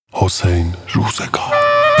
حسین روزگار.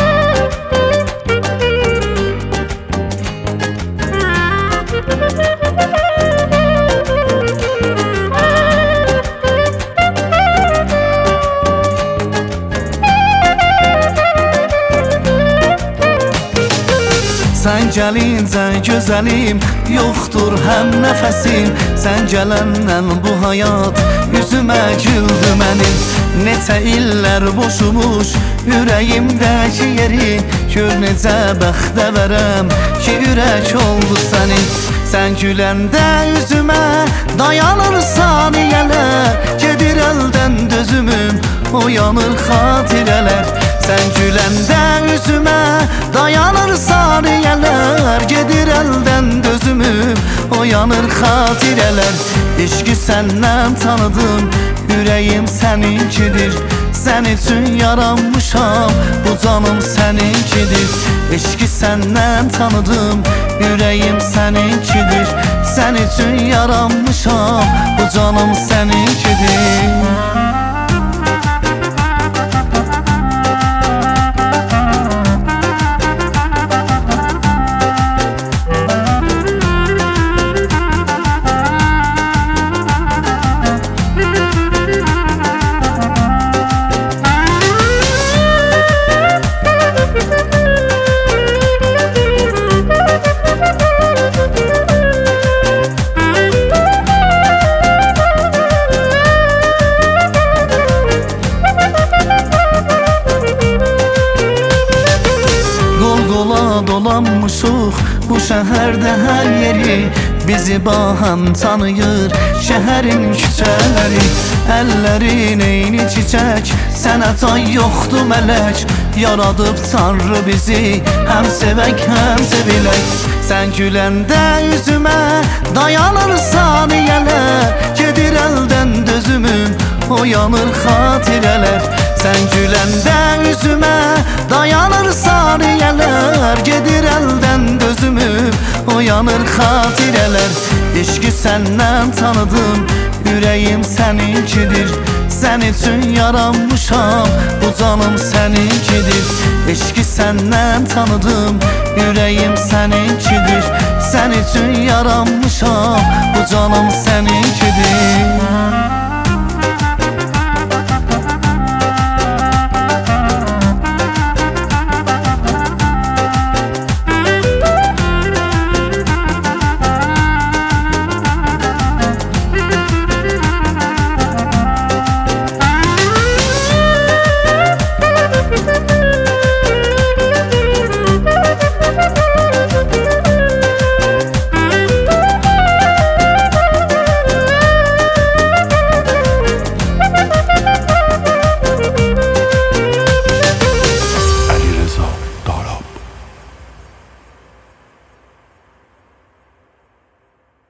Sən gəlincə gözəlim, yoxdur həm nəfəsim. Sən gələndən bu həyat üzümə güldü mənim. Neçə illər boşumuş ürəyimdəki yeri. Gör necə bəxtəvərəm ki ürək oldu sənin. Sən güləndə üzümə dayanır saniyələr. Gedir əldən dözümüm, oyanır xatirələr. Sən güləndə üzümə dayanır saniyələr. Gedir əldən dözümüm, oyanır xatirələr. Eşqi səndən tanıdım, ürəyim səninkidir. Sən üçün yaranmışam, bu canım səninkidir. Eşqi səndən tanıdım, ürəyim səninkidir. Sən üçün yaranmışam, bu canım səninkidir. Dolanmışıq bu şəhərdə hər yeri. Bizi baham tanıyır şəhərin küçələri. Əllərin eyni çiçək, sənə tay yoxdur mələk. Yaradıb Tanrı bizi, həm sevək həm sevilək. Sən güləndə üzümə dayanır saniyələr. Gedir əldən dözümüm, oyanır xatirələr. Sən güləndə üzümə dayanır saniyələr. Gedir əldən dözümüm, oyanır xatirələr. Eşqi səndən tanıdım, ürəyim səninkidir. Sən üçün yaranmışam, bu canım səninkidir. Eşqi səndən tanıdım, ürəyim səninkidir. Sən üçün yaranmışam, bu canım səninkidir.